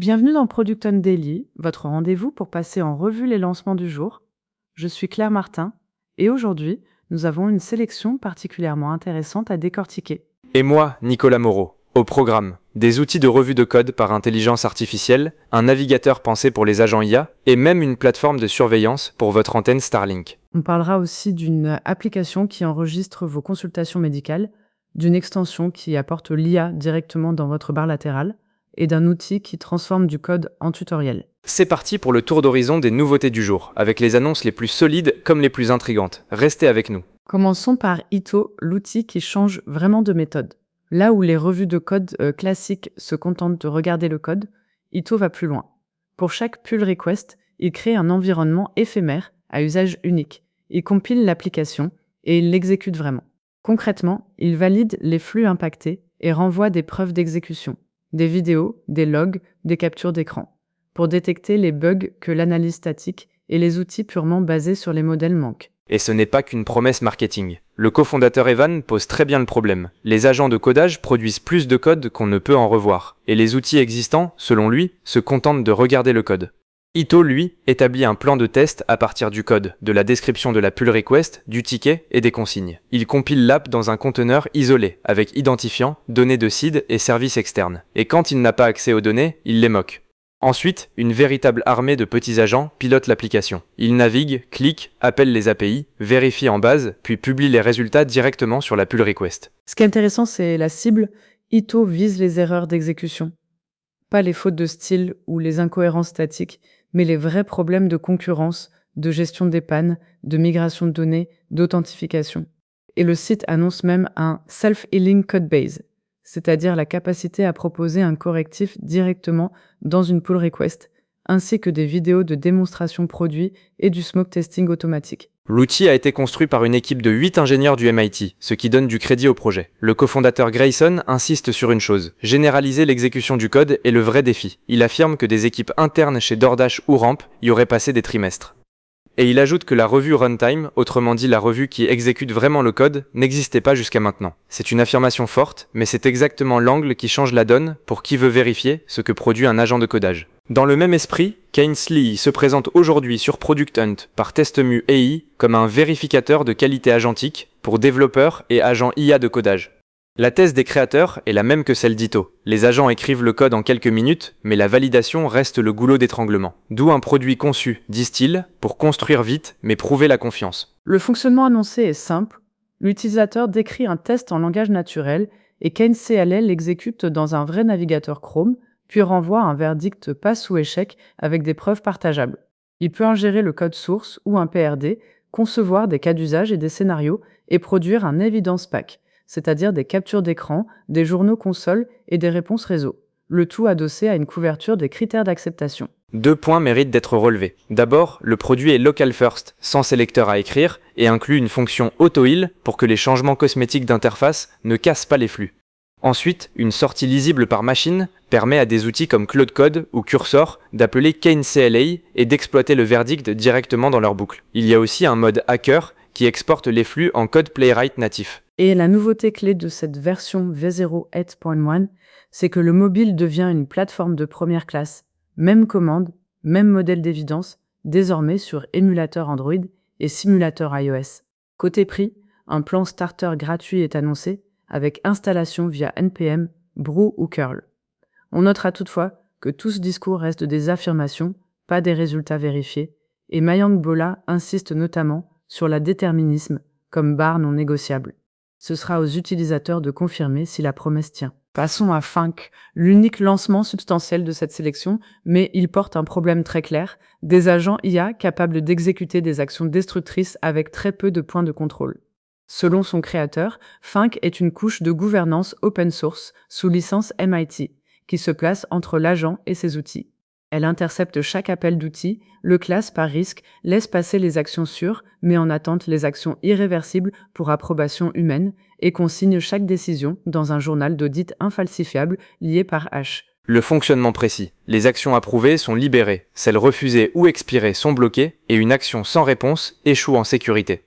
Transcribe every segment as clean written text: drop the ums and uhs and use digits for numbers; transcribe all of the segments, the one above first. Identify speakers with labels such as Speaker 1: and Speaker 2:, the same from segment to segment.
Speaker 1: Bienvenue dans Product On Daily, votre rendez-vous pour passer en revue les lancements du jour. Je suis Claire Martin et aujourd'hui, nous avons une sélection particulièrement intéressante à décortiquer.
Speaker 2: Et moi, Nicolas Moreau, au programme, des outils de revue de code par intelligence artificielle, un navigateur pensé pour les agents IA et même une plateforme de surveillance pour votre antenne Starlink.
Speaker 1: On parlera aussi d'une application qui enregistre vos consultations médicales, d'une extension qui apporte l'IA directement dans votre barre latérale et d'un outil qui transforme du code en tutoriel.
Speaker 2: C'est parti pour le tour d'horizon des nouveautés du jour, avec les annonces les plus solides comme les plus intrigantes. Restez avec nous.
Speaker 1: Commençons par Ito, l'outil qui change vraiment de méthode. Là où les revues de code classiques se contentent de regarder le code, Ito va plus loin. Pour chaque pull request, il crée un environnement éphémère à usage unique. Il compile l'application et il l'exécute vraiment. Concrètement, il valide les flux impactés et renvoie des preuves d'exécution, des vidéos, des logs, des captures d'écran, pour détecter les bugs que l'analyse statique et les outils purement basés sur les modèles manquent.
Speaker 2: Et ce n'est pas qu'une promesse marketing. Le cofondateur Evan pose très bien le problème. Les agents de codage produisent plus de code qu'on ne peut en revoir. Et les outils existants, selon lui, se contentent de regarder le code. Ito, lui, établit un plan de test à partir du code, de la description de la pull request, du ticket et des consignes. Il compile l'app dans un conteneur isolé, avec identifiant, données de seed et services externes. Et quand il n'a pas accès aux données, il les moque. Ensuite, une véritable armée de petits agents pilote l'application. Ils naviguent, cliquent, appellent les API, vérifient en base, puis publient les résultats directement sur la pull request.
Speaker 1: Ce qui est intéressant, c'est la cible. Ito vise les erreurs d'exécution. Pas les fautes de style ou les incohérences statiques, mais les vrais problèmes de concurrence, de gestion des pannes, de migration de données, d'authentification. Et le site annonce même un self-healing codebase, c'est-à-dire la capacité à proposer un correctif directement dans une pull request, ainsi que des vidéos de démonstration produit et du smoke testing automatique.
Speaker 2: L'outil a été construit par une équipe de 8 ingénieurs du MIT, ce qui donne du crédit au projet. Le cofondateur Grayson insiste sur une chose, généraliser l'exécution du code est le vrai défi. Il affirme que des équipes internes chez DoorDash ou Ramp y auraient passé des trimestres. Et il ajoute que la revue runtime, autrement dit la revue qui exécute vraiment le code, n'existait pas jusqu'à maintenant. C'est une affirmation forte, mais c'est exactement l'angle qui change la donne pour qui veut vérifier ce que produit un agent de codage. Dans le même esprit, Kingsley se présente aujourd'hui sur Product Hunt par TestMu AI comme un vérificateur de qualité agentique pour développeurs et agents IA de codage. La thèse des créateurs est la même que celle d'Ito. Les agents écrivent le code en quelques minutes, mais la validation reste le goulot d'étranglement. D'où un produit conçu, disent-ils, pour construire vite, mais prouver la confiance.
Speaker 1: Le fonctionnement annoncé est simple. L'utilisateur décrit un test en langage naturel et KNCLL l'exécute dans un vrai navigateur Chrome, puis renvoie un verdict passe ou échec avec des preuves partageables. Il peut ingérer le code source ou un PRD, concevoir des cas d'usage et des scénarios et produire un evidence pack, c'est-à-dire des captures d'écran, des journaux console et des réponses réseau, le tout adossé à une couverture des critères d'acceptation.
Speaker 2: 2 points méritent d'être relevés. D'abord, le produit est local first, sans sélecteur à écrire, et inclut une fonction auto-heal pour que les changements cosmétiques d'interface ne cassent pas les flux. Ensuite, une sortie lisible par machine permet à des outils comme Claude Code ou Cursor d'appeler KNCLA et d'exploiter le verdict directement dans leur boucle. Il y a aussi un mode hacker qui exporte les flux en code playwright natif.
Speaker 1: Et la nouveauté clé de cette version V0 8.1, c'est que le mobile devient une plateforme de première classe. Même commande, même modèle d'évidence, désormais sur émulateur Android et simulateur iOS. Côté prix, un plan starter gratuit est annoncé, avec installation via NPM, Brew ou curl. On notera toutefois que tout ce discours reste des affirmations, pas des résultats vérifiés, et Mayank Bola insiste notamment sur la déterminisme comme barre non négociable. Ce sera aux utilisateurs de confirmer si la promesse tient. Passons à Funk, l'unique lancement substantiel de cette sélection, mais il porte un problème très clair, des agents IA capables d'exécuter des actions destructrices avec très peu de points de contrôle. Selon son créateur, Funk est une couche de gouvernance open source sous licence MIT, qui se place entre l'agent et ses outils. Elle intercepte chaque appel d'outils, le classe par risque, laisse passer les actions sûres, met en attente les actions irréversibles pour approbation humaine et consigne chaque décision dans un journal d'audit infalsifiable lié par hash.
Speaker 2: Le fonctionnement précis. Les actions approuvées sont libérées, celles refusées ou expirées sont bloquées et une action sans réponse échoue en sécurité.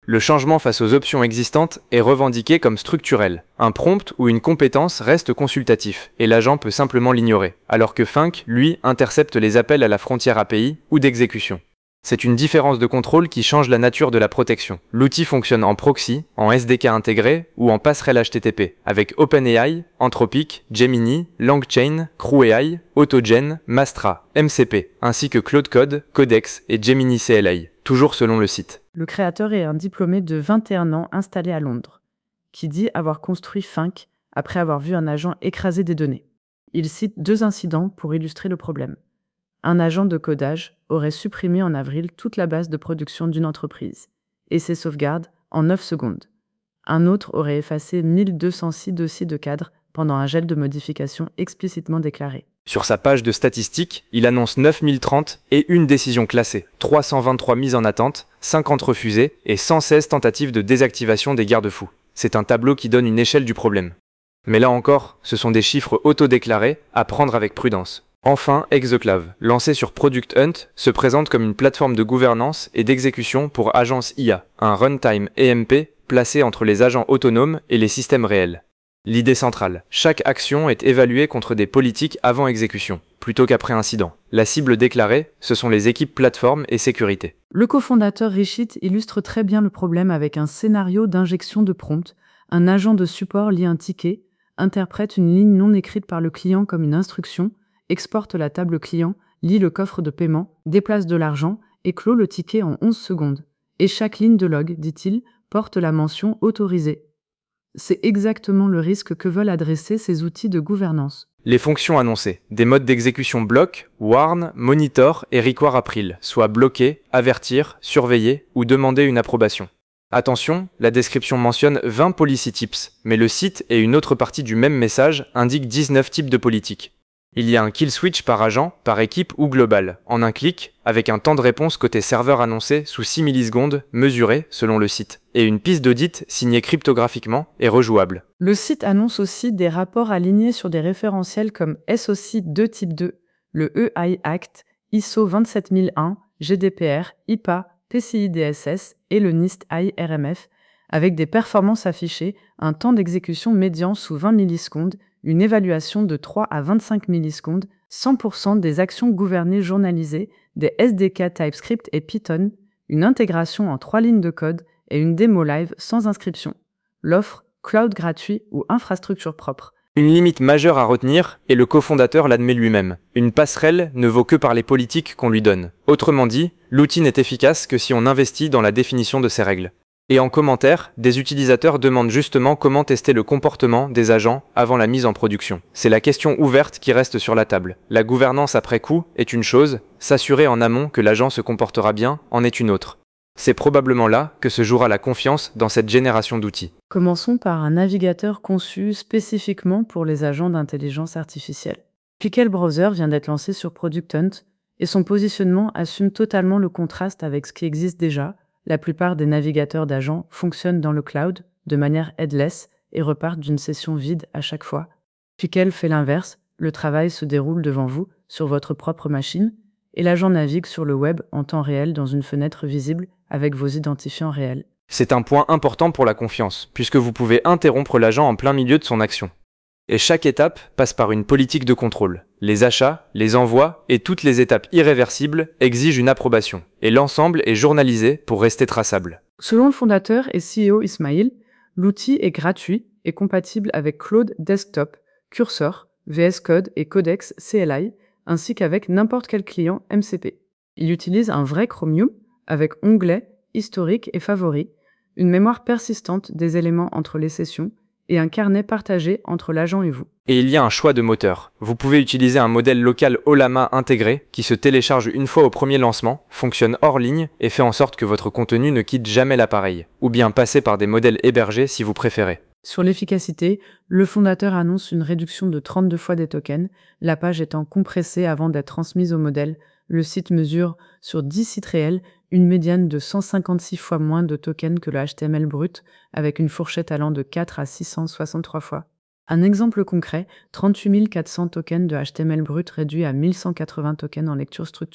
Speaker 2: Le changement face aux options existantes est revendiqué comme structurel. Un prompt ou une compétence reste consultatif, et l'agent peut simplement l'ignorer, alors que Funk, lui, intercepte les appels à la frontière API ou d'exécution. C'est une différence de contrôle qui change la nature de la protection. L'outil fonctionne en proxy, en SDK intégré ou en passerelle HTTP, avec OpenAI, Anthropic, Gemini, LangChain, CrewAI, AutoGen, Mastra, MCP, ainsi que Claude Code, Codex et Gemini CLI, toujours selon le site.
Speaker 1: Le créateur est un diplômé de 21 ans installé à Londres, qui dit avoir construit Funk après avoir vu un agent écraser des données. Il cite 2 incidents pour illustrer le problème. Un agent de codage aurait supprimé en avril toute la base de production d'une entreprise et ses sauvegardes en 9 secondes. Un autre aurait effacé 1206 dossiers de cadre pendant un gel de modifications explicitement déclaré.
Speaker 2: Sur sa page de statistiques, il annonce 9030 et une décision classée, 323 mises en attente, 50 refusées et 116 tentatives de désactivation des garde-fous. C'est un tableau qui donne une échelle du problème. Mais là encore, ce sont des chiffres autodéclarés à prendre avec prudence. Enfin, Exoclave, lancé sur Product Hunt, se présente comme une plateforme de gouvernance et d'exécution pour agences IA, un runtime EMP placé entre les agents autonomes et les systèmes réels. L'idée centrale, chaque action est évaluée contre des politiques avant exécution, plutôt qu'après incident. La cible déclarée, ce sont les équipes plateforme et sécurité.
Speaker 1: Le cofondateur Rishit illustre très bien le problème avec un scénario d'injection de prompt. Un agent de support lit un ticket, interprète une ligne non écrite par le client comme une instruction, exporte la table client, lit le coffre de paiement, déplace de l'argent et clôt le ticket en 11 secondes. Et chaque ligne de log, dit-il, porte la mention autorisée. C'est exactement le risque que veulent adresser ces outils de gouvernance.
Speaker 2: Les fonctions annoncées, des modes d'exécution block, warn, monitor et require April, soit bloquer, avertir, surveiller ou demander une approbation. Attention, la description mentionne 20 policy tips, mais le site et une autre partie du même message indiquent 19 types de politiques. Il y a un kill switch par agent, par équipe ou global, en un clic, avec un temps de réponse côté serveur annoncé sous 6 millisecondes, mesuré selon le site, et une piste d'audit signée cryptographiquement et rejouable.
Speaker 1: Le site annonce aussi des rapports alignés sur des référentiels comme SOC 2 type 2, le EI Act, ISO 27001, GDPR, IPA, PCI DSS et le NIST IRMF, avec des performances affichées, un temps d'exécution médian sous 20 millisecondes, une évaluation de 3 à 25 millisecondes, 100% des actions gouvernées journalisées, des SDK TypeScript et Python, une intégration en 3 lignes de code et une démo live sans inscription. L'offre, cloud gratuit ou infrastructure propre.
Speaker 2: Une limite majeure à retenir, et le cofondateur l'admet lui-même. Une passerelle ne vaut que par les politiques qu'on lui donne. Autrement dit, l'outil n'est efficace que si on investit dans la définition de ses règles. Et en commentaire, des utilisateurs demandent justement comment tester le comportement des agents avant la mise en production. C'est la question ouverte qui reste sur la table. La gouvernance après coup est une chose, s'assurer en amont que l'agent se comportera bien en est une autre. C'est probablement là que se jouera la confiance dans cette génération d'outils.
Speaker 1: Commençons par un navigateur conçu spécifiquement pour les agents d'intelligence artificielle. Pickle Browser vient d'être lancé sur Product Hunt et son positionnement assume totalement le contraste avec ce qui existe déjà. La plupart des navigateurs d'agents fonctionnent dans le cloud de manière headless et repartent d'une session vide à chaque fois. Pickle fait l'inverse, le travail se déroule devant vous, sur votre propre machine, et l'agent navigue sur le web en temps réel dans une fenêtre visible avec vos identifiants réels.
Speaker 2: C'est un point important pour la confiance, puisque vous pouvez interrompre l'agent en plein milieu de son action. Et chaque étape passe par une politique de contrôle. Les achats, les envois et toutes les étapes irréversibles exigent une approbation. Et l'ensemble est journalisé pour rester traçable.
Speaker 1: Selon le fondateur et CEO Ismail, l'outil est gratuit et compatible avec Claude Desktop, Cursor, VS Code et Codex CLI, ainsi qu'avec n'importe quel client MCP. Il utilise un vrai Chromium avec onglets, historique et favoris, une mémoire persistante des éléments entre les sessions et un carnet partagé entre l'agent et vous.
Speaker 2: Et il y a un choix de moteur. Vous pouvez utiliser un modèle local Ollama intégré qui se télécharge une fois au premier lancement, fonctionne hors ligne et fait en sorte que votre contenu ne quitte jamais l'appareil, ou bien passer par des modèles hébergés si vous préférez.
Speaker 1: Sur l'efficacité, le fondateur annonce une réduction de 32 fois des tokens, la page étant compressée avant d'être transmise au modèle. Le site mesure, sur 10 sites réels, une médiane de 156 fois moins de tokens que le HTML brut, avec une fourchette allant de 4 à 663 fois. Un exemple concret, 38 400 tokens de HTML brut réduits à 1180 tokens en lecture structurée.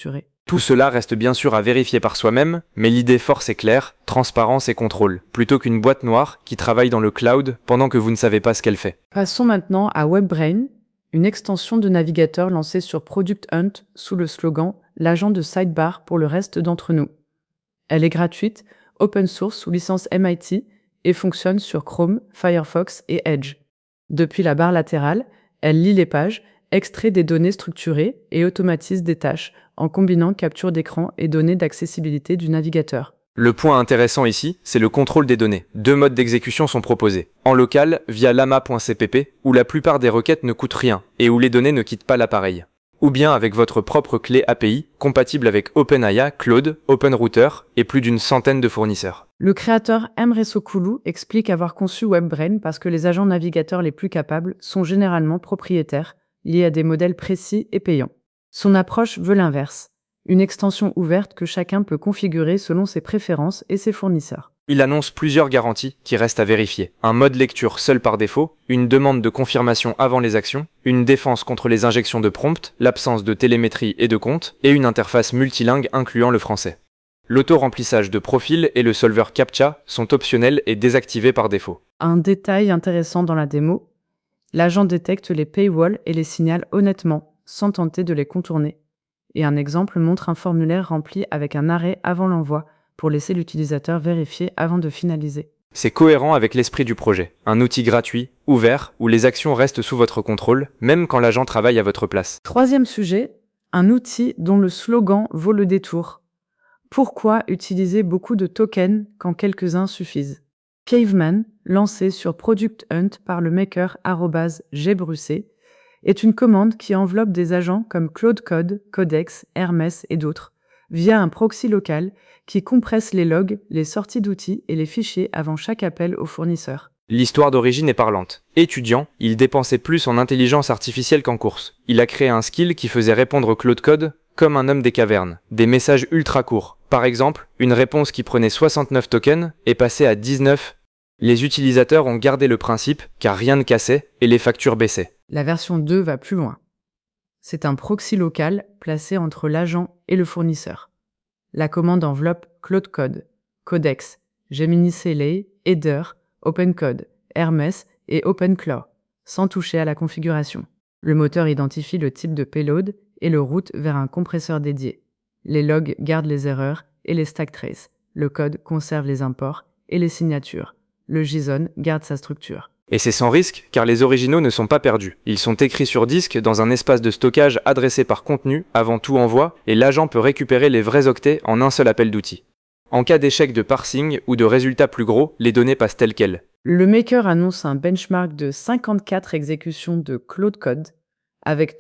Speaker 2: Tout cela reste bien sûr à vérifier par soi-même, mais l'idée force est claire, transparence et contrôle, plutôt qu'une boîte noire qui travaille dans le cloud pendant que vous ne savez pas ce qu'elle fait.
Speaker 1: Passons maintenant à WebBrain, une extension de navigateur lancée sur Product Hunt sous le slogan « L'agent de sidebar pour le reste d'entre nous ». Elle est gratuite, open source sous licence MIT et fonctionne sur Chrome, Firefox et Edge. Depuis la barre latérale, elle lit les pages, extrait des données structurées et automatise des tâches en combinant capture d'écran et données d'accessibilité du navigateur.
Speaker 2: Le point intéressant ici, c'est le contrôle des données. Deux modes d'exécution sont proposés. En local, via lama.cpp, où la plupart des requêtes ne coûtent rien et où les données ne quittent pas l'appareil. Ou bien avec votre propre clé API, compatible avec OpenAI, Claude, OpenRouter et plus d'une centaine de fournisseurs.
Speaker 1: Le créateur Emre Sokulu explique avoir conçu WebBrain parce que les agents navigateurs les plus capables sont généralement propriétaires, liés à des modèles précis et payants. Son approche veut l'inverse, une extension ouverte que chacun peut configurer selon ses préférences et ses fournisseurs.
Speaker 2: Il annonce plusieurs garanties qui restent à vérifier. Un mode lecture seul par défaut, une demande de confirmation avant les actions, une défense contre les injections de prompts, l'absence de télémétrie et de compte, et une interface multilingue incluant le français. L'auto-remplissage de profil et le solver CAPTCHA sont optionnels et désactivés par défaut.
Speaker 1: Un détail intéressant dans la démo, l'agent détecte les paywalls et les signale honnêtement, sans tenter de les contourner. Et un exemple montre un formulaire rempli avec un arrêt avant l'envoi, pour laisser l'utilisateur vérifier avant de finaliser.
Speaker 2: C'est cohérent avec l'esprit du projet. Un outil gratuit, ouvert, où les actions restent sous votre contrôle, même quand l'agent travaille à votre place.
Speaker 1: Troisième sujet, un outil dont le slogan vaut le détour. Pourquoi utiliser beaucoup de tokens quand quelques-uns suffisent? Caveman, lancé sur Product Hunt par le maker @gbrucé, est une commande qui enveloppe des agents comme Claude Code, Codex, Hermès et d'autres, via un proxy local qui compresse les logs, les sorties d'outils et les fichiers avant chaque appel au fournisseur.
Speaker 2: L'histoire d'origine est parlante. Étudiant, il dépensait plus en intelligence artificielle qu'en course. Il a créé un skill qui faisait répondre Claude Code comme un homme des cavernes. Des messages ultra courts. Par exemple, une réponse qui prenait 69 tokens est passée à 19. Les utilisateurs ont gardé le principe car rien ne cassait et les factures baissaient.
Speaker 1: La version 2 va plus loin. C'est un proxy local placé entre l'agent et le fournisseur. La commande enveloppe Claude Code, Codex, Gemini CLA, Header, OpenCode, Hermès et OpenClaw, sans toucher à la configuration. Le moteur identifie le type de payload et le route vers un compresseur dédié. Les logs gardent les erreurs et les stack traces. Le code conserve les imports et les signatures. Le JSON garde sa structure.
Speaker 2: Et c'est sans risque, car les originaux ne sont pas perdus. Ils sont écrits sur disque dans un espace de stockage adressé par contenu avant tout envoi, et l'agent peut récupérer les vrais octets en un seul appel d'outils. En cas d'échec de parsing ou de résultats plus gros, les données passent telles quelles.
Speaker 1: Le maker annonce un benchmark de 54 exécutions de Claude Code, avec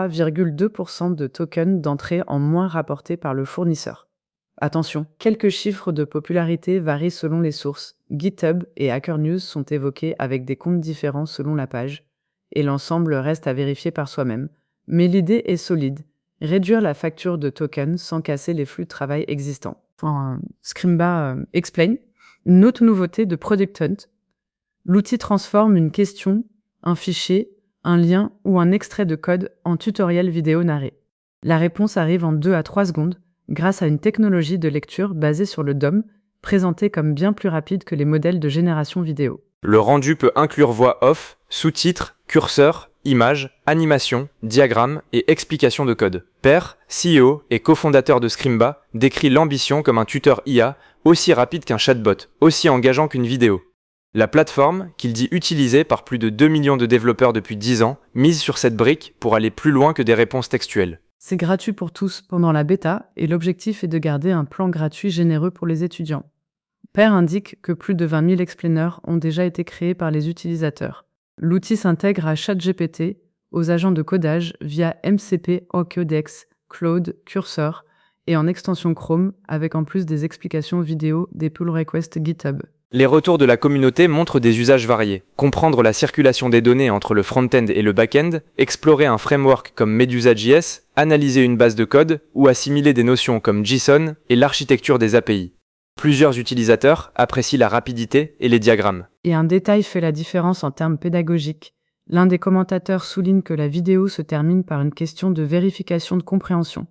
Speaker 1: 33,2% de tokens d'entrée en moins rapportés par le fournisseur. Attention, quelques chiffres de popularité varient selon les sources. GitHub et Hacker News sont évoqués avec des comptes différents selon la page, et l'ensemble reste à vérifier par soi-même. Mais l'idée est solide, réduire la facture de tokens sans casser les flux de travail existants. Scrimba explain. Une autre nouveauté de Product Hunt. L'outil transforme une question, un fichier, un lien ou un extrait de code en tutoriel vidéo narré. La réponse arrive en 2 à 3 secondes, grâce à une technologie de lecture basée sur le DOM, présentée comme bien plus rapide que les modèles de génération vidéo.
Speaker 2: Le rendu peut inclure voix off, sous-titres, curseur, images, animations, diagrammes et explications de code. Per, CEO et cofondateur de Scrimba, décrit l'ambition comme un tuteur IA aussi rapide qu'un chatbot, aussi engageant qu'une vidéo. La plateforme, qu'il dit utilisée par plus de 2 millions de développeurs depuis 10 ans, mise sur cette brique pour aller plus loin que des réponses textuelles.
Speaker 1: C'est gratuit pour tous pendant la bêta et l'objectif est de garder un plan gratuit généreux pour les étudiants. Per indique que plus de 20 000 explainers ont déjà été créés par les utilisateurs. L'outil s'intègre à ChatGPT, aux agents de codage via MCP, Codex, Claude, Cursor et en extension Chrome avec en plus des explications vidéo des pull requests GitHub.
Speaker 2: Les retours de la communauté montrent des usages variés. Comprendre la circulation des données entre le front-end et le back-end, explorer un framework comme Medusa.js, analyser une base de code ou assimiler des notions comme JSON et l'architecture des API. Plusieurs utilisateurs apprécient la rapidité et les diagrammes.
Speaker 1: Et un détail fait la différence en termes pédagogiques. L'un des commentateurs souligne que la vidéo se termine par une question de vérification de compréhension.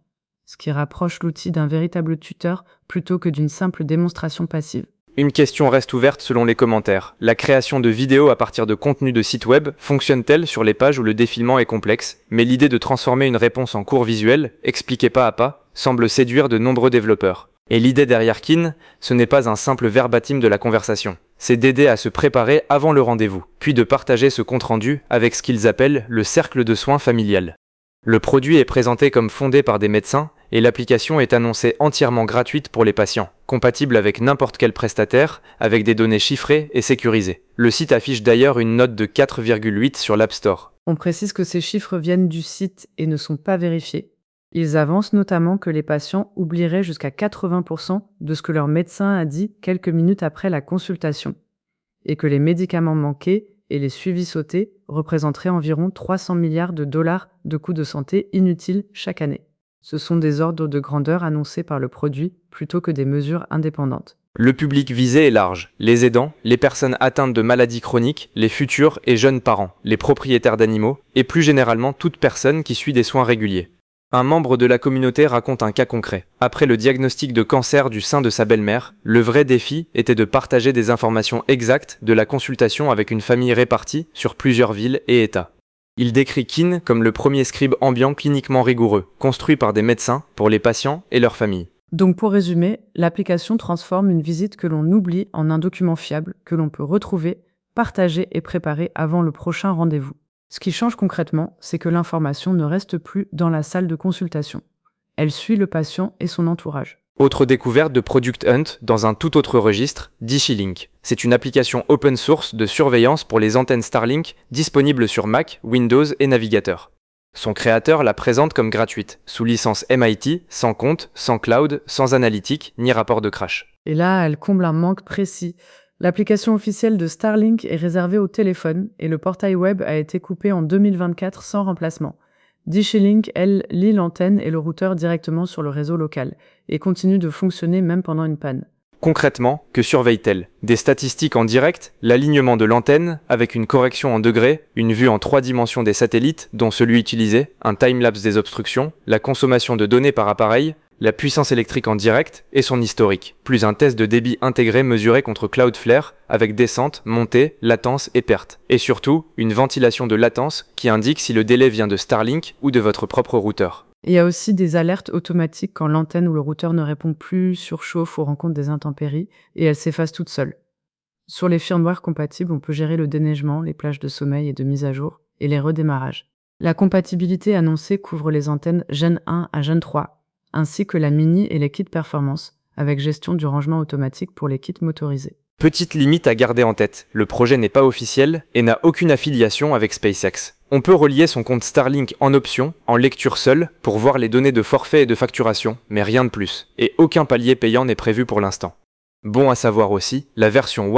Speaker 1: ce qui rapproche l'outil d'un véritable tuteur plutôt que d'une simple démonstration passive.
Speaker 2: Une question reste ouverte selon les commentaires. La création de vidéos à partir de contenus de sites web fonctionne-t-elle sur les pages où le défilement est complexe? Mais l'idée de transformer une réponse en cours visuel, expliqué pas à pas, semble séduire de nombreux développeurs. Et l'idée derrière Kin, ce n'est pas un simple verbatim de la conversation. C'est d'aider à se préparer avant le rendez-vous, puis de partager ce compte-rendu avec ce qu'ils appellent le cercle de soins familial. Le produit est présenté comme fondé par des médecins, et l'application est annoncée entièrement gratuite pour les patients, compatible avec n'importe quel prestataire, avec des données chiffrées et sécurisées. Le site affiche d'ailleurs une note de 4,8 sur l'App Store.
Speaker 1: On précise que ces chiffres viennent du site et ne sont pas vérifiés. Ils avancent notamment que les patients oublieraient jusqu'à 80% de ce que leur médecin a dit quelques minutes après la consultation, et que les médicaments manqués et les suivis sautés représenteraient environ 300 milliards de dollars de coûts de santé inutiles chaque année. Ce sont des ordres de grandeur annoncés par le produit plutôt que des mesures indépendantes.
Speaker 2: Le public visé est large. Les aidants, les personnes atteintes de maladies chroniques, les futurs et jeunes parents, les propriétaires d'animaux, et plus généralement toute personne qui suit des soins réguliers. Un membre de la communauté raconte un cas concret. Après le diagnostic de cancer du sein de sa belle-mère, le vrai défi était de partager des informations exactes de la consultation avec une famille répartie sur plusieurs villes et États. Il décrit Kin comme le premier scribe ambiant cliniquement rigoureux, construit par des médecins pour les patients et leurs familles.
Speaker 1: Donc pour résumer, l'application transforme une visite que l'on oublie en un document fiable que l'on peut retrouver, partager et préparer avant le prochain rendez-vous. Ce qui change concrètement, c'est que l'information ne reste plus dans la salle de consultation. Elle suit le patient et son entourage.
Speaker 2: Autre découverte de Product Hunt dans un tout autre registre, DishiLink. C'est une application open source de surveillance pour les antennes Starlink disponible sur Mac, Windows et navigateur. Son créateur la présente comme gratuite, sous licence MIT, sans compte, sans cloud, sans analytique, ni rapport de crash.
Speaker 1: Et là, elle comble un manque précis. L'application officielle de Starlink est réservée au téléphone et le portail web a été coupé en 2024 sans remplacement. DishiLink, elle, lie l'antenne et le routeur directement sur le réseau local et continue de fonctionner même pendant une panne.
Speaker 2: Concrètement, que surveille-t-elle? Des statistiques en direct, l'alignement de l'antenne avec une correction en degrés, une vue en 3 dimensions des satellites, dont celui utilisé, un timelapse des obstructions, la consommation de données par appareil, la puissance électrique en direct et son historique, plus un test de débit intégré mesuré contre Cloudflare avec descente, montée, latence et perte. Et surtout, une ventilation de latence qui indique si le délai vient de Starlink ou de votre propre routeur.
Speaker 1: Il y a aussi des alertes automatiques quand l'antenne ou le routeur ne répond plus, surchauffe ou rencontre des intempéries, et elle s'efface toute seule. Sur les firmware compatibles, on peut gérer le déneigement, les plages de sommeil et de mise à jour, et les redémarrages. La compatibilité annoncée couvre les antennes Gen 1 à Gen 3, ainsi que la Mini et les kits performance, avec gestion du rangement automatique pour les kits motorisés.
Speaker 2: Petite limite à garder en tête, le projet n'est pas officiel et n'a aucune affiliation avec SpaceX. On peut relier son compte Starlink en option, en lecture seule, pour voir les données de forfait et de facturation, mais rien de plus. Et aucun palier payant n'est prévu pour l'instant. Bon à savoir aussi, la version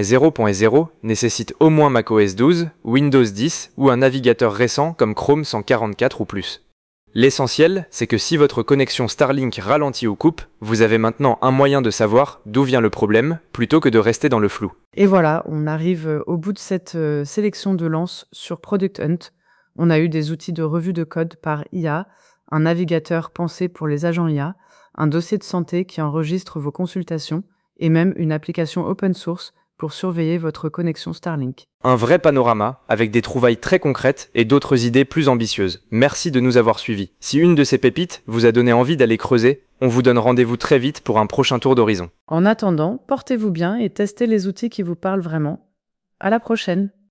Speaker 2: 1.0.0 nécessite au moins macOS 12, Windows 10 ou un navigateur récent comme Chrome 144 ou plus. L'essentiel, c'est que si votre connexion Starlink ralentit ou coupe, vous avez maintenant un moyen de savoir d'où vient le problème, plutôt que de rester dans le flou.
Speaker 1: Et voilà, on arrive au bout de cette sélection de lance sur Product Hunt. On a eu des outils de revue de code par IA, un navigateur pensé pour les agents IA, un dossier de santé qui enregistre vos consultations, et même une application open source pour surveiller votre connexion Starlink.
Speaker 2: Un vrai panorama, avec des trouvailles très concrètes et d'autres idées plus ambitieuses. Merci de nous avoir suivis. Si une de ces pépites vous a donné envie d'aller creuser, on vous donne rendez-vous très vite pour un prochain tour d'horizon.
Speaker 1: En attendant, portez-vous bien et testez les outils qui vous parlent vraiment. À la prochaine!